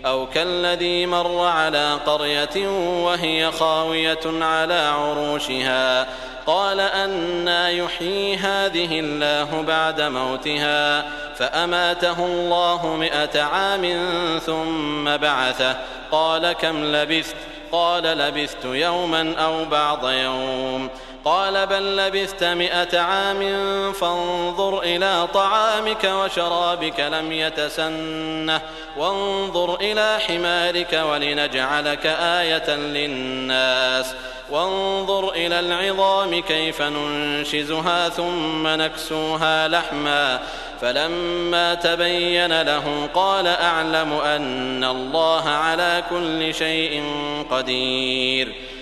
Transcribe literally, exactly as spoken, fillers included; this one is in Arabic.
أو كالذي مر على قرية وهي خاوية على عروشها قال أنى يحيي هذه الله بعد موتها فأماته الله مئة عام ثم بعثه قال كم لبثت قال لبثت يوما أو بعض يوم قال بل لبثت مئة عام فانظر إلى طعامك وشرابك لم يتسنه وانظر إلى حمارك ولنجعلك آية للناس وانظر إلى العظام كيف ننشزها ثم نكسوها لحما فلما تبين له قال أعلم أن الله على كل شيء قدير